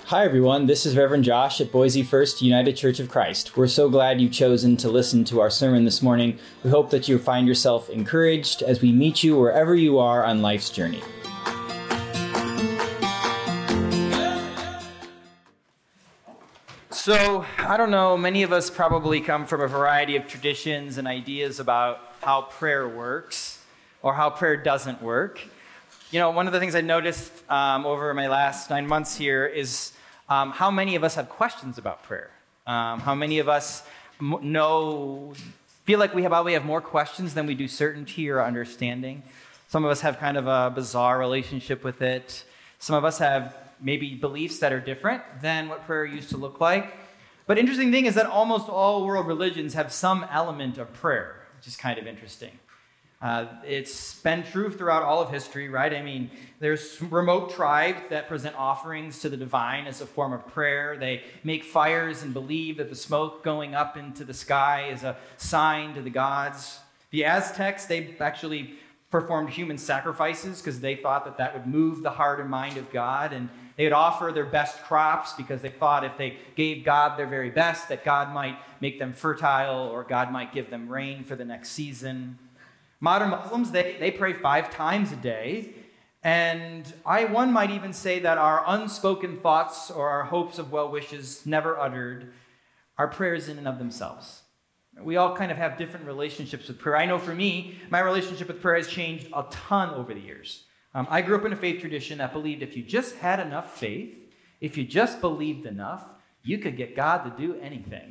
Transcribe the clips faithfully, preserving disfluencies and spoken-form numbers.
Hi everyone, this is Reverend Josh at Boise First United Church of Christ. We're so glad you've chosen to listen to our sermon this morning. We hope that you find yourself encouraged as we meet you wherever you are on life's journey. So, I don't know, many of us probably come from a variety of traditions and ideas about how prayer works or how prayer doesn't work. You know, one of the things I noticed um, over my last nine months here is um, how many of us have questions about prayer. Um, how many of us m- know, feel like we have, probably have more questions than we do certainty or understanding. Some of us have kind of a bizarre relationship with it. Some of us have maybe beliefs that are different than what prayer used to look like. But interesting thing is that almost all world religions have some element of prayer, which is kind of interesting. Uh, it's been true throughout all of history, right? I mean, there's remote tribes that present offerings to the divine as a form of prayer. They make fires and believe that the smoke going up into the sky is a sign to the gods. The Aztecs, they actually performed human sacrifices because they thought that that would move the heart and mind of God. And they would offer their best crops because they thought if they gave God their very best, that God might make them fertile or God might give them rain for the next season. Modern Muslims, they, they pray five times a day, and I one might even say that our unspoken thoughts or our hopes of well wishes never uttered are prayers in and of themselves. We all kind of have different relationships with prayer. I know for me, my relationship with prayer has changed a ton over the years. Um, I grew up in a faith tradition that believed if you just had enough faith, if you just believed enough, you could get God to do anything.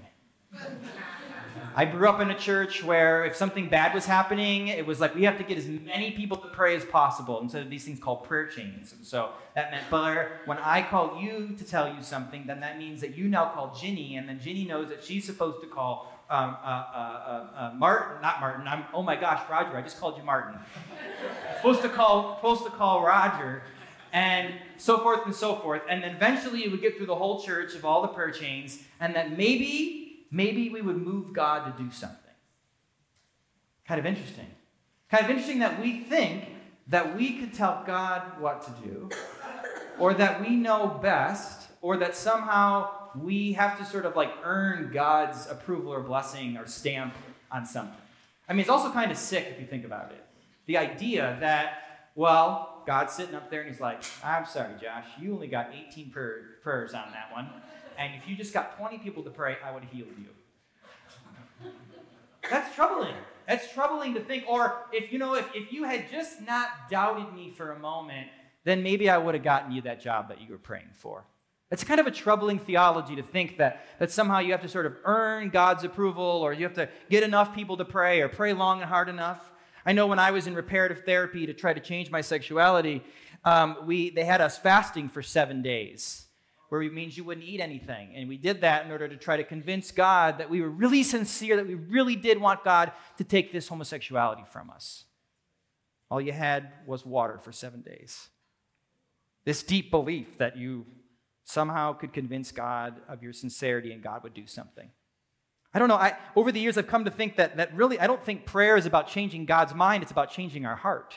I grew up in a church where if something bad was happening, it was like we have to get as many people to pray as possible instead of these things called prayer chains. And so that meant, Blair, when I call you to tell you something, then that means that you now call Ginny, and then Ginny knows that she's supposed to call um, uh, uh, uh, uh, Martin, not Martin. I'm, oh my gosh, Roger, I just called you Martin. supposed to call, supposed to call Roger, and so forth and so forth. And then eventually it would get through the whole church of all the prayer chains, and that maybe. Maybe we would move God to do something. Kind of interesting. Kind of interesting that we think that we could tell God what to do, or that we know best, or that somehow we have to sort of like earn God's approval or blessing or stamp on something. I mean, it's also kind of sick if you think about it. The idea that, well, God's sitting up there and he's like, I'm sorry, Josh, you only got eighteen prayer, prayers on that one. And if you just got twenty people to pray, I would have healed you. That's troubling. That's troubling to think. Or if, you know, if, if you had just not doubted me for a moment, then maybe I would have gotten you that job that you were praying for. It's kind of a troubling theology to think that, that somehow you have to sort of earn God's approval, or you have to get enough people to pray, or pray long and hard enough. I know when I was in reparative therapy to try to change my sexuality, um, we they had us fasting for seven days. Where it means you wouldn't eat anything. And we did that in order to try to convince God that we were really sincere, that we really did want God to take this homosexuality from us. All you had was water for seven days. This deep belief that you somehow could convince God of your sincerity and God would do something. I don't know. I, over the years, I've come to think that, that really, I don't think prayer is about changing God's mind. It's about changing our heart.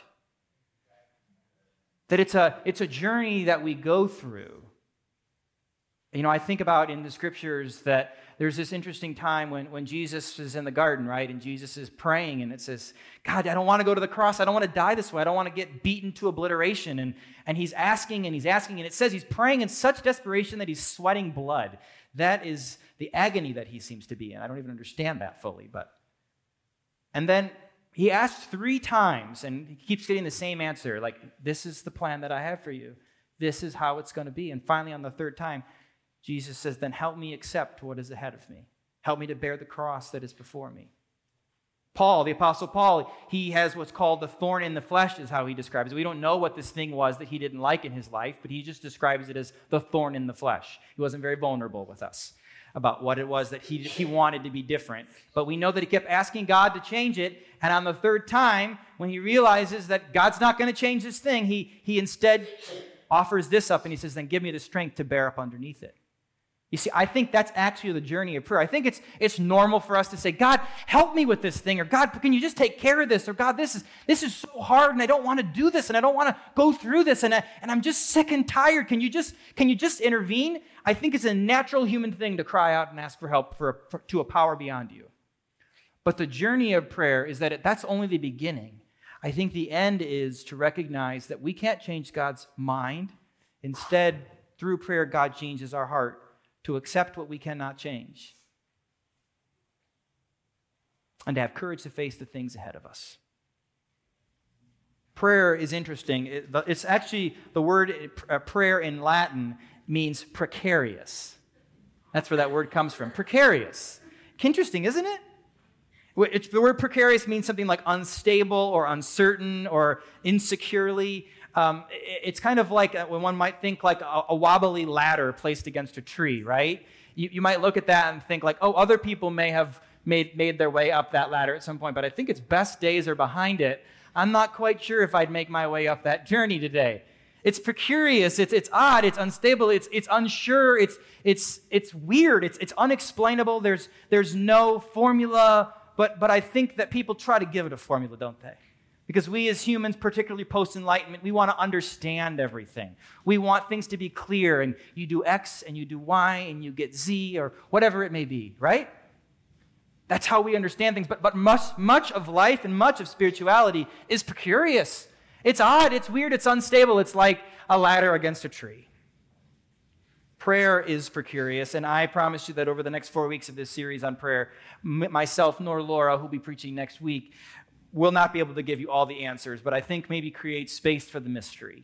That it's a, it's a journey that we go through. You know, I think about in the scriptures that there's this interesting time when, when Jesus is in the garden, right? And Jesus is praying, and it says, God, I don't want to go to the cross. I don't want to die this way. I don't want to get beaten to obliteration. And, and he's asking, and he's asking, and it says he's praying in such desperation that he's sweating blood. That is the agony that he seems to be in. I don't even understand that fully, but... And then he asks three times, and he keeps getting the same answer, like, this is the plan that I have for you. This is how it's going to be. And finally, on the third time, Jesus says, then help me accept what is ahead of me. Help me to bear the cross that is before me. Paul, the Apostle Paul, he has what's called the thorn in the flesh, is how he describes it. We don't know what this thing was that he didn't like in his life, but he just describes it as the thorn in the flesh. He wasn't very vulnerable with us about what it was that he, he wanted to be different. But we know that he kept asking God to change it, and on the third time, when he realizes that God's not going to change this thing, he, he instead offers this up, and he says, then give me the strength to bear up underneath it. You see, I think that's actually the journey of prayer. I think it's it's normal for us to say, God, help me with this thing, or God, can you just take care of this, or God, this is this is so hard, and I don't want to do this, and I don't want to go through this, and, I, and I'm just sick and tired. Can you just can you just intervene? I think it's a natural human thing to cry out and ask for help for, for to a power beyond you. But the journey of prayer is that it, that's only the beginning. I think the end is to recognize that we can't change God's mind. Instead, through prayer, God changes our heart to accept what we cannot change, and to have courage to face the things ahead of us. Prayer is interesting. It's actually, the word prayer in Latin means precarious. That's where that word comes from, precarious. Interesting, isn't it? It's, the word precarious means something like unstable or uncertain or insecurely. Um, it's kind of like when one might think like a, a wobbly ladder placed against a tree, right? You, you might look at that and think like, oh, other people may have made, made their way up that ladder at some point, but I think its best days are behind it. I'm not quite sure if I'd make my way up that journey today. It's precarious, it's it's odd, it's unstable, it's it's unsure, it's it's it's weird, it's it's unexplainable. There's there's no formula, but but I think that people try to give it a formula, don't they? Because we as humans, particularly post-Enlightenment, we want to understand everything. We want things to be clear, and you do X, and you do Y, and you get Z, or whatever it may be, right? That's how we understand things. But, but much, much of life and much of spirituality is precarious. It's odd, it's weird, it's unstable. It's like a ladder against a tree. Prayer is precarious, and I promise you that over the next four weeks of this series on prayer, m- myself nor Laura, who'll be preaching next week, will not be able to give you all the answers, but I think maybe create space for the mystery,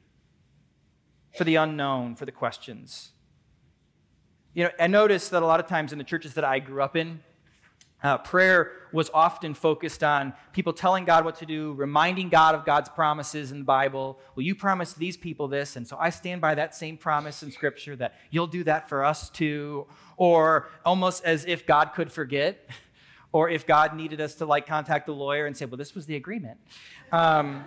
for the unknown, for the questions. You know, I noticed that a lot of times in the churches that I grew up in, uh, prayer was often focused on people telling God what to do, reminding God of God's promises in the Bible. Well, you promised these people this, and so I stand by that same promise in Scripture that you'll do that for us too. Or almost as if God could forget. Or if God needed us to like contact the lawyer and say, well, this was the agreement. Um,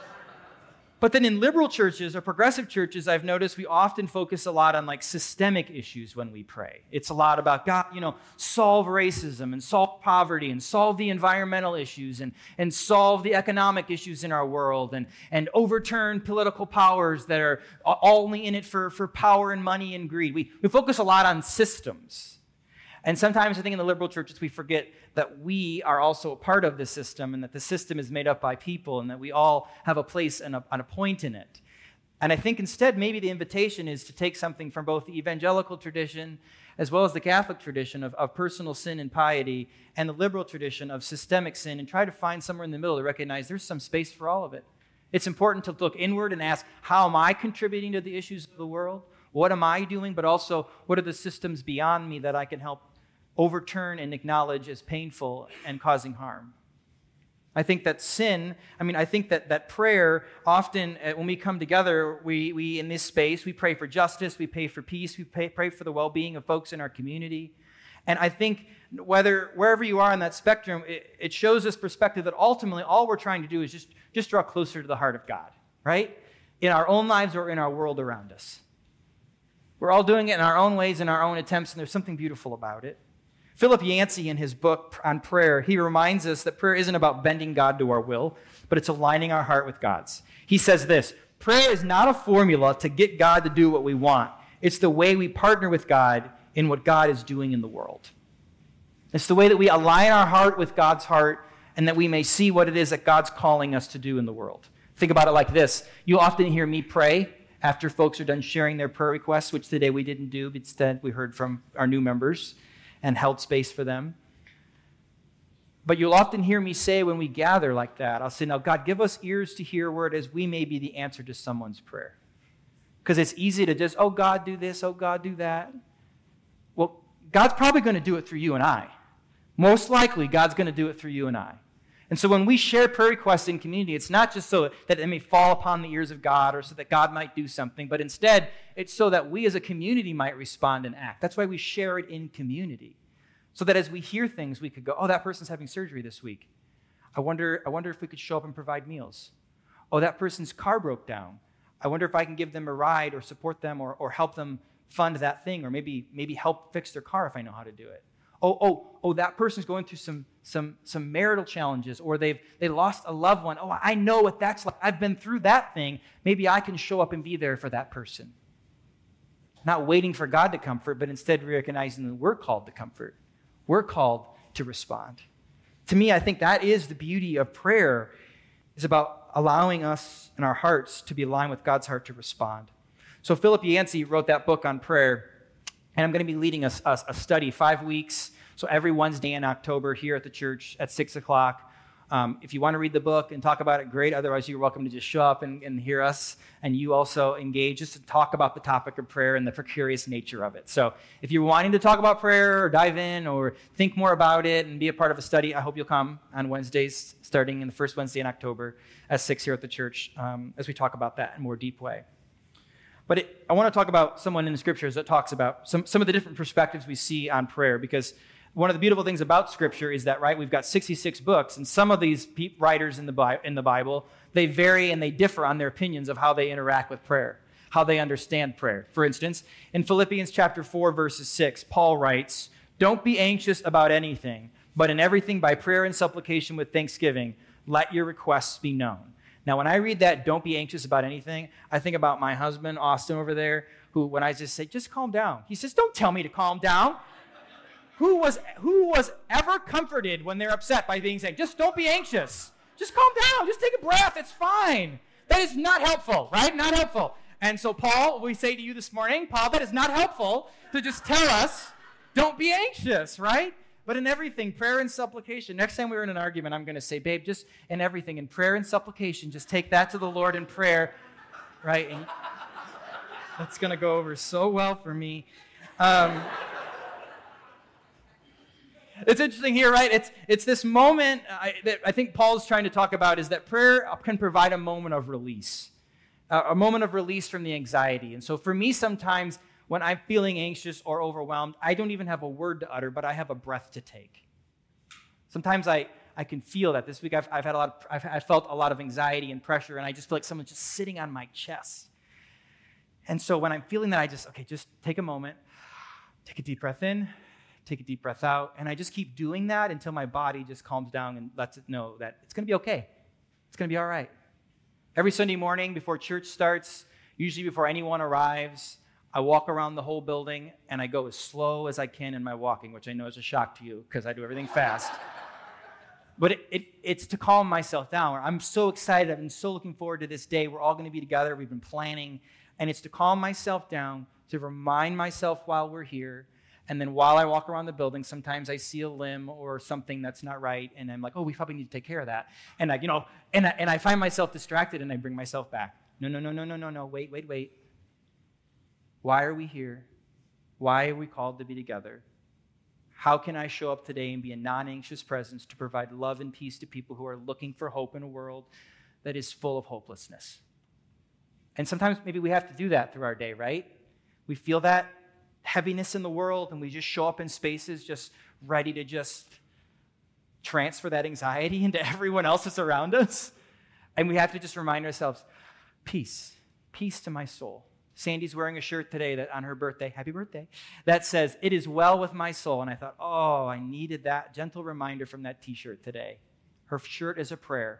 but then in liberal churches or progressive churches, I've noticed we often focus a lot on like systemic issues when we pray. It's a lot about God, you know, solve racism and solve poverty and solve the environmental issues and, and solve the economic issues in our world and, and overturn political powers that are only in it for, for power and money and greed. We, we focus a lot on systems. And sometimes I think in the liberal churches we forget that we are also a part of the system and that the system is made up by people and that we all have a place and a, and a point in it. And I think instead maybe the invitation is to take something from both the evangelical tradition as well as the Catholic tradition of, of personal sin and piety and the liberal tradition of systemic sin and try to find somewhere in the middle to recognize there's some space for all of it. It's important to look inward and ask, how am I contributing to the issues of the world? What am I doing? But also, what are the systems beyond me that I can help overturn and acknowledge as painful and causing harm? I think that sin, I mean, I think that, that prayer, often uh, when we come together, we, we in this space, we pray for justice, we pray for peace, we pray, pray for the well-being of folks in our community. And I think whether wherever you are on that spectrum, it, it shows this perspective that ultimately all we're trying to do is just, just draw closer to the heart of God, right? In our own lives or in our world around us. We're all doing it in our own ways, in our own attempts, and there's something beautiful about it. Philip Yancey, in his book on prayer, he reminds us that prayer isn't about bending God to our will, but it's aligning our heart with God's. He says this, prayer is not a formula to get God to do what we want. It's the way we partner with God in what God is doing in the world. It's the way that we align our heart with God's heart and that we may see what it is that God's calling us to do in the world. Think about it like this. You'll often hear me pray after folks are done sharing their prayer requests, which today we didn't do, but instead we heard from our new members and held space for them. But you'll often hear me say when we gather like that, I'll say, now God, give us ears to hear word as we may be the answer to someone's prayer. Because it's easy to just, oh God, do this, oh God, do that. Well, God's probably going to do it through you and I. Most likely, God's going to do it through you and I. And so when we share prayer requests in community, it's not just so that they may fall upon the ears of God or so that God might do something, but instead, it's so that we as a community might respond and act. That's why we share it in community. So that as we hear things, we could go, oh, that person's having surgery this week. I wonder, I wonder if we could show up and provide meals. Oh, that person's car broke down. I wonder if I can give them a ride or support them or, or help them fund that thing, or maybe maybe help fix their car if I know how to do it. Oh, oh, oh, that person's going through some some some marital challenges, or they've they lost a loved one. Oh, I know what that's like. I've been through that thing. Maybe I can show up and be there for that person. Not waiting for God to comfort, but instead recognizing that we're called to comfort. We're called to respond. To me, I think that is the beauty of prayer. It's about allowing us and our hearts to be aligned with God's heart to respond. So Philip Yancey wrote that book on prayer, and I'm going to be leading a, a, a study, five weeks, so every Wednesday in October here at the church at six o'clock. Um, if you want to read the book and talk about it, great. Otherwise, you're welcome to just show up and, and hear us, and you also engage just to talk about the topic of prayer and the precarious nature of it. So if you're wanting to talk about prayer or dive in or think more about it and be a part of a study, I hope you'll come on Wednesdays, starting in the first Wednesday in October at six here at the church, um, as we talk about that in a more deep way. But it, I want to talk about someone in the scriptures that talks about some, some of the different perspectives we see on prayer, because one of the beautiful things about Scripture is that, right, we've got sixty-six books, and some of these writers in the, Bi- in the Bible, they vary and they differ on their opinions of how they interact with prayer, how they understand prayer. For instance, in Philippians chapter four, verses six, Paul writes, "Don't be anxious about anything, but in everything by prayer and supplication with thanksgiving, let your requests be known." Now, when I read that, "Don't be anxious about anything," I think about my husband, Austin, over there, who, when I just say, "Just calm down," he says, "Don't tell me to calm down." Who was who was ever comforted when they're upset by being said, "Just don't be anxious. Just calm down. Just take a breath. It's fine." That is not helpful, right? Not helpful. And so, Paul, we say to you this morning, Paul, that is not helpful to just tell us, don't be anxious, right? But in everything, prayer and supplication. Next time we're in an argument, I'm going to say, babe, just in everything, in prayer and supplication, just take that to the Lord in prayer, right? And that's going to go over so well for me. Um, It's interesting here, right? It's it's this moment I, that I think Paul's trying to talk about, is that prayer can provide a moment of release, uh, a moment of release from the anxiety. And so for me, sometimes when I'm feeling anxious or overwhelmed, I don't even have a word to utter, but I have a breath to take. Sometimes I, I can feel that. This week I've, I've had a lot of, I've, I've felt a lot of anxiety and pressure, and I just feel like someone's just sitting on my chest. And so when I'm feeling that, I just, okay, just take a moment, take a deep breath in, take a deep breath out, and I just keep doing that until my body just calms down and lets it know that it's going to be okay. It's going to be all right. Every Sunday morning before church starts, usually before anyone arrives, I walk around the whole building, and I go as slow as I can in my walking, which I know is a shock to you because I do everything fast. But it, it, it's to calm myself down. I'm so excited. I've been so looking forward to this day. We're all going to be together. We've been planning. And it's to calm myself down, to remind myself while we're here. And then while I walk around the building, sometimes I see a limb or something that's not right, and I'm like, oh, we probably need to take care of that. And I, you know, and I, and I find myself distracted, and I bring myself back. No, no, no, no, no, no, no. Wait, wait, wait. Why are we here? Why are we called to be together? How can I show up today and be a non-anxious presence to provide love and peace to people who are looking for hope in a world that is full of hopelessness? And sometimes maybe we have to do that through our day, right? We feel that heaviness in the world, and we just show up in spaces just ready to just transfer that anxiety into everyone else that's around us. And we have to just remind ourselves, peace, peace to my soul. Sandy's wearing a shirt today that on her birthday, happy birthday, that says, "It is well with my soul." And I thought, oh, I needed that gentle reminder from that t-shirt today. Her shirt is a prayer.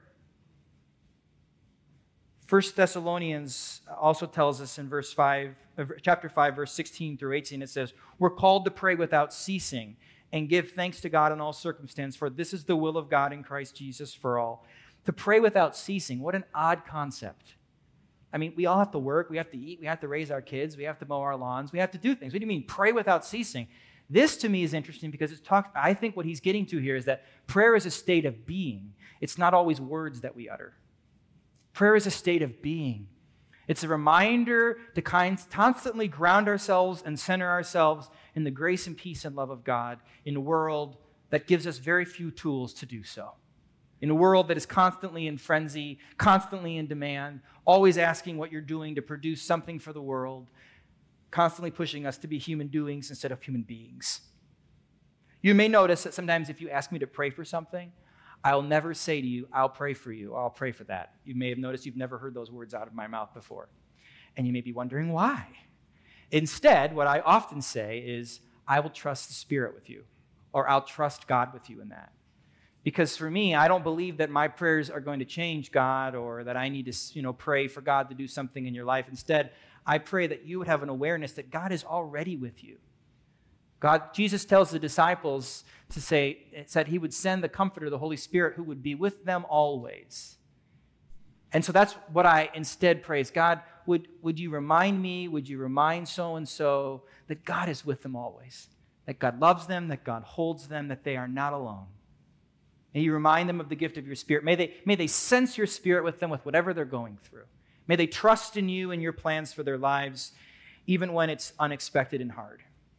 First Thessalonians also tells us in verse five, chapter five, verse sixteen through eighteen, it says, "We're called to pray without ceasing and give thanks to God in all circumstances, for this is the will of God in Christ Jesus for all." To pray without ceasing, what an odd concept. I mean, we all have to work, we have to eat, we have to raise our kids, we have to mow our lawns, we have to do things. What do you mean, pray without ceasing? This to me is interesting because it's talk, I think what he's getting to here is that prayer is a state of being. It's not always words that we utter. Prayer is a state of being. It's a reminder to constantly ground ourselves and center ourselves in the grace and peace and love of God in a world that gives us very few tools to do so. In a world that is constantly in frenzy, constantly in demand, always asking what you're doing to produce something for the world, constantly pushing us to be human doings instead of human beings. You may notice that sometimes if you ask me to pray for something, I'll never say to you, "I'll pray for you," or "I'll pray for that." You may have noticed you've never heard those words out of my mouth before. And you may be wondering why. Instead, what I often say is, I will trust the Spirit with you, or I'll trust God with you in that. Because for me, I don't believe that my prayers are going to change God, or that I need to, you know, pray for God to do something in your life. Instead, I pray that you would have an awareness that God is already with you. God, Jesus tells the disciples to say, it said he would send the Comforter, the Holy Spirit, who would be with them always. And so that's what I instead pray is, God, would, would you remind me, would you remind so-and-so that God is with them always, that God loves them, that God holds them, that they are not alone. May you remind them of the gift of your Spirit. May they, may they sense your Spirit with them with whatever they're going through. May they trust in you and your plans for their lives, even when it's unexpected and hard.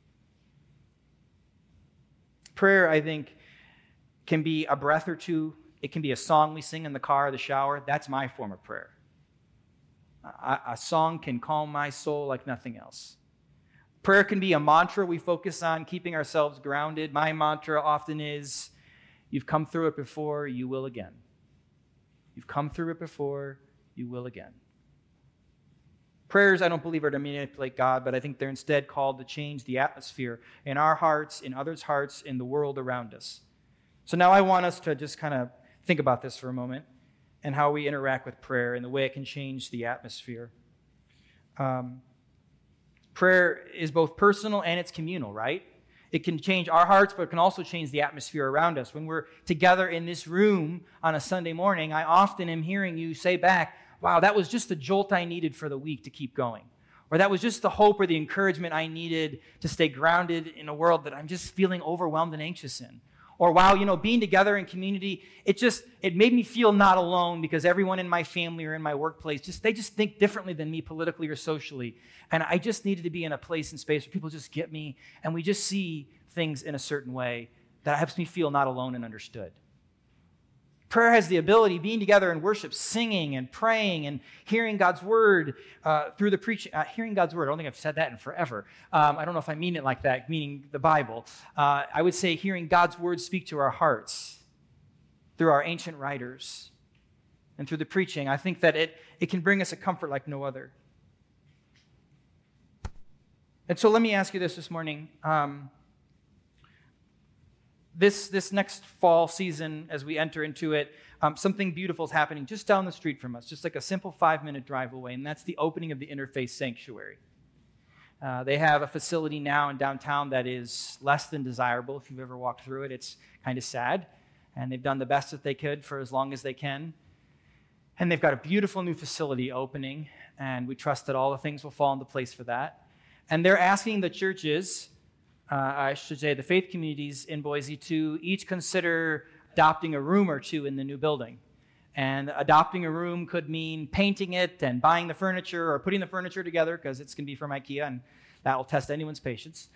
Prayer, I think, can be a breath or two. It can be a song we sing in the car or the shower. That's my form of prayer. A, a song can calm my soul like nothing else. Prayer can be a mantra we focus on, keeping ourselves grounded. My mantra often is, you've come through it before, you will again. You've come through it before, you will again. Prayers, I don't believe, are to manipulate God, but I think they're instead called to change the atmosphere in our hearts, in others' hearts, in the world around us. So now I want us to just kind of think about this for a moment and how we interact with prayer and the way it can change the atmosphere. Um, prayer is both personal and it's communal, right? It can change our hearts, but it can also change the atmosphere around us. When we're together in this room on a Sunday morning, I often am hearing you say back, wow, that was just the jolt I needed for the week to keep going. Or that was just the hope or the encouragement I needed to stay grounded in a world that I'm just feeling overwhelmed and anxious in. Or wow, you know, being together in community, it just, it made me feel not alone because everyone in my family or in my workplace, just they just think differently than me politically or socially. And I just needed to be in a place and space where people just get me and we just see things in a certain way that helps me feel not alone and understood. Prayer has the ability, being together in worship, singing and praying and hearing God's word uh, through the preaching. Uh, hearing God's word, I don't think I've said that in forever. Um, I don't know if I mean it like that, meaning the Bible. Uh, I would say hearing God's word speak to our hearts through our ancient writers and through the preaching. I think that it, it can bring us a comfort like no other. And so let me ask you this this morning. Um, This this next fall season, as we enter into it, um, something beautiful is happening just down the street from us, just like a simple five-minute drive away, and that's the opening of the Interfaith Sanctuary. Uh, they have a facility now in downtown that is less than desirable. If you've ever walked through it, it's kind of sad, and they've done the best that they could for as long as they can. And they've got a beautiful new facility opening, and we trust that all the things will fall into place for that. And they're asking the churches, Uh, I should say the faith communities in Boise to each consider adopting a room or two in the new building. And adopting a room could mean painting it and buying the furniture or putting the furniture together because it's going to be from IKEA and that will test anyone's patience.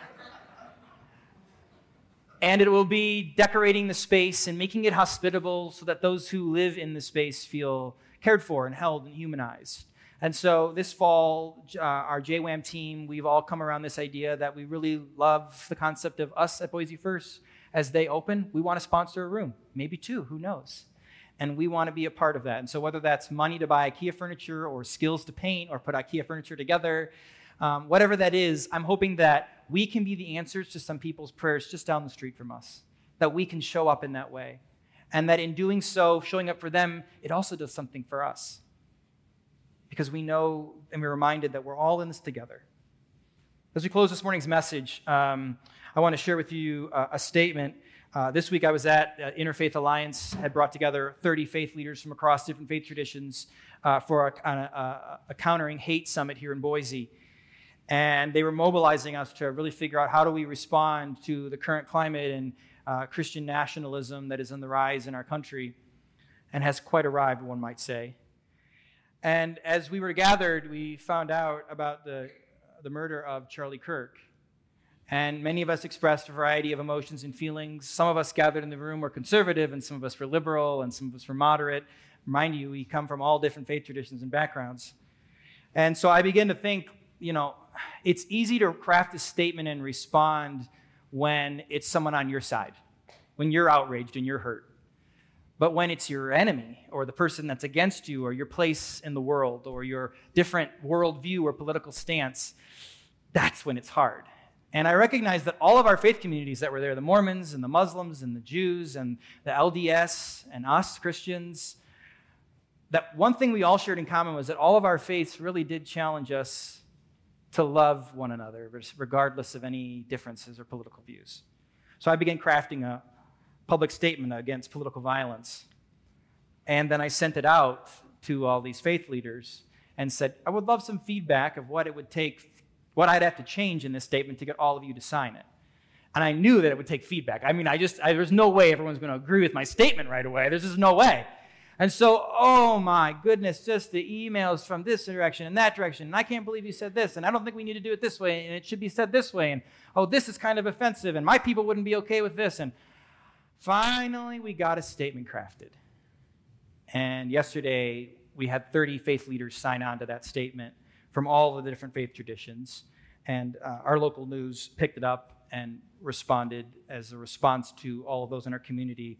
And it will be decorating the space and making it hospitable so that those who live in the space feel cared for and held and humanized. And so this fall, uh, our J WAM team, we've all come around this idea that we really love the concept of us at Boise First. As they open, we want to sponsor a room, maybe two, who knows? And we want to be a part of that. And so whether that's money to buy IKEA furniture or skills to paint or put IKEA furniture together, um, whatever that is, I'm hoping that we can be the answers to some people's prayers just down the street from us, that we can show up in that way. And that in doing so, showing up for them, it also does something for us. Because we know and we're reminded that we're all in this together. As we close this morning's message, um, I want to share with you uh, a statement. Uh, this week I was at uh, Interfaith Alliance, had brought together thirty faith leaders from across different faith traditions uh, for a, a, a countering hate summit here in Boise. And they were mobilizing us to really figure out how do we respond to the current climate and uh, Christian nationalism that is on the rise in our country and has quite arrived, one might say. And as we were gathered, we found out about the, the murder of Charlie Kirk. And many of us expressed a variety of emotions and feelings. Some of us gathered in the room were conservative, and some of us were liberal, and some of us were moderate. Remind you, we come from all different faith traditions and backgrounds. And so I began to think, you know, it's easy to craft a statement and respond when it's someone on your side, when you're outraged and you're hurt. But when it's your enemy or the person that's against you or your place in the world or your different worldview or political stance, that's when it's hard. And I recognize that all of our faith communities that were there, the Mormons and the Muslims and the Jews and the L D S and us Christians, that one thing we all shared in common was that all of our faiths really did challenge us to love one another, regardless of any differences or political views. So I began crafting a public statement against political violence. And then I sent it out to all these faith leaders and said, I would love some feedback of what it would take, what I'd have to change in this statement to get all of you to sign it. And I knew that it would take feedback. I mean, I just, I, there's no way everyone's going to agree with my statement right away. There's just no way. And so, oh my goodness, just the emails from this direction and that direction. And I can't believe you said this. And I don't think we need to do it this way. And it should be said this way. And, oh, this is kind of offensive. And my people wouldn't be okay with this. And finally, we got a statement crafted. And yesterday, we had thirty faith leaders sign on to that statement from all of the different faith traditions. And uh, our local news picked it up and responded as a response to all of those in our community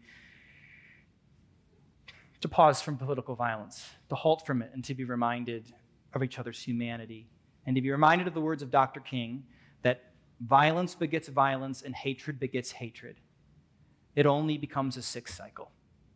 to pause from political violence, to halt from it, and to be reminded of each other's humanity, and to be reminded of the words of Doctor King that violence begets violence and hatred begets hatred. It only becomes a sick cycle.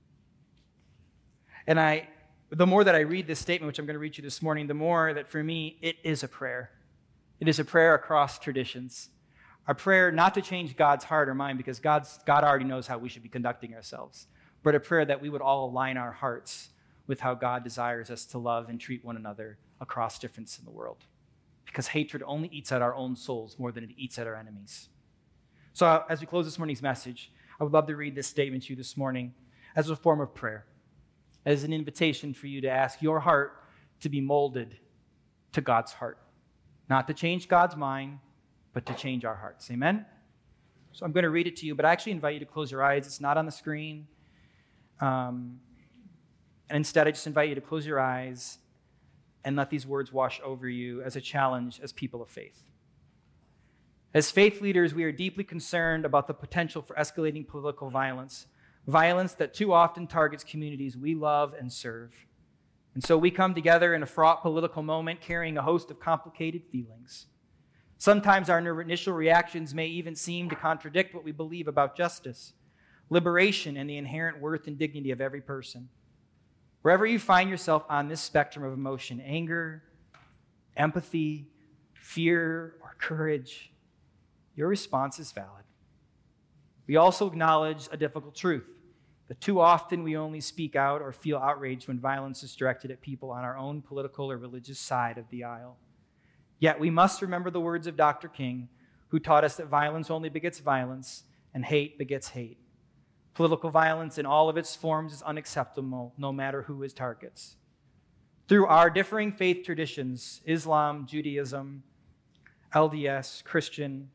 And I The more that I read this statement, which I'm going to read you this morning, the more that for me, it is a prayer. It is a prayer across traditions. A prayer not to change God's heart or mind, because God's, God already knows how we should be conducting ourselves, but a prayer that we would all align our hearts with how God desires us to love and treat one another across difference in the world. Because hatred only eats at our own souls more than it eats at our enemies. So as we close this morning's message, I would love to read this statement to you this morning as a form of prayer, as an invitation for you to ask your heart to be molded to God's heart. Not to change God's mind, but to change our hearts. Amen? So I'm going to read it to you, but I actually invite you to close your eyes. It's not on the screen. Um, and instead, I just invite you to close your eyes and let these words wash over you as a challenge as people of faith. As faith leaders, we are deeply concerned about the potential for escalating political violence, violence that too often targets communities we love and serve. And so we come together in a fraught political moment carrying a host of complicated feelings. Sometimes our initial reactions may even seem to contradict what we believe about justice, liberation, and the inherent worth and dignity of every person. Wherever you find yourself on this spectrum of emotion, anger, empathy, fear, or courage, your response is valid. We also acknowledge a difficult truth, that too often we only speak out or feel outraged when violence is directed at people on our own political or religious side of the aisle. Yet we must remember the words of Doctor King, who taught us that violence only begets violence and hate begets hate. Political violence in all of its forms is unacceptable, no matter who it targets. Through our differing faith traditions, Islam, Judaism, L D S, Christian,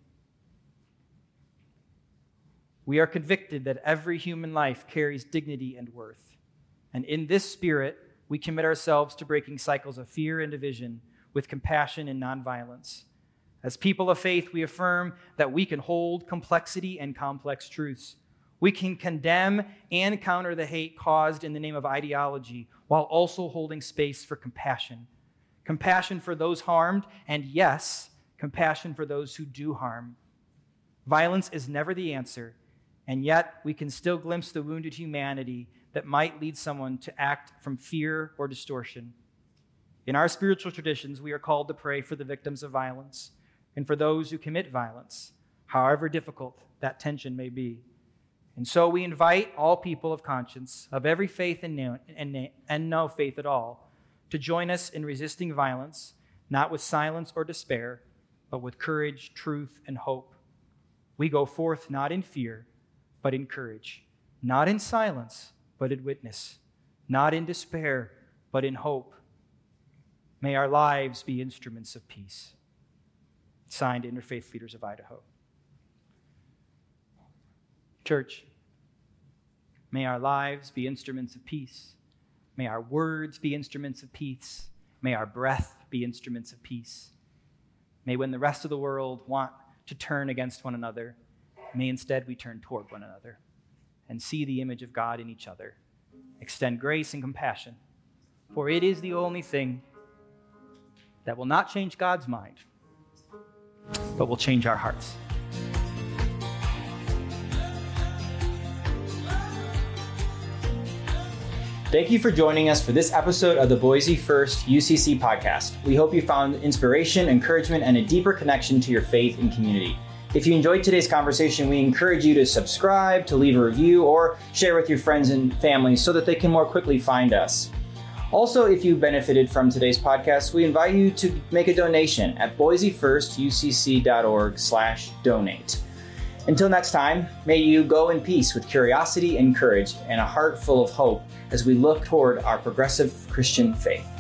we are convicted that every human life carries dignity and worth. And in this spirit, we commit ourselves to breaking cycles of fear and division with compassion and nonviolence. As people of faith, we affirm that we can hold complexity and complex truths. We can condemn and counter the hate caused in the name of ideology while also holding space for compassion. Compassion for those harmed, and yes, compassion for those who do harm. Violence is never the answer, and yet we can still glimpse the wounded humanity that might lead someone to act from fear or distortion. In our spiritual traditions, we are called to pray for the victims of violence and for those who commit violence, however difficult that tension may be. And so we invite all people of conscience, of every faith and no, and, and no faith at all, to join us in resisting violence, not with silence or despair, but with courage, truth, and hope. We go forth not in fear, but in courage, not in silence, but in witness, not in despair, but in hope. May our lives be instruments of peace. Signed, Interfaith Leaders of Idaho. Church, may our lives be instruments of peace. May our words be instruments of peace. May our breath be instruments of peace. May when the rest of the world want to turn against one another, may instead we turn toward one another and see the image of God in each other. Extend grace and compassion, for it is the only thing that will not change God's mind, but will change our hearts. Thank you for joining us for this episode of the Boise First U C C podcast. We hope you found inspiration, encouragement, and a deeper connection to your faith and community. If you enjoyed today's conversation, we encourage you to subscribe, to leave a review, or share with your friends and family so that they can more quickly find us. Also, if you benefited from today's podcast, we invite you to make a donation at boise first u c c dot org slash donate. Until next time, may you go in peace with curiosity and courage and a heart full of hope as we look toward our progressive Christian faith.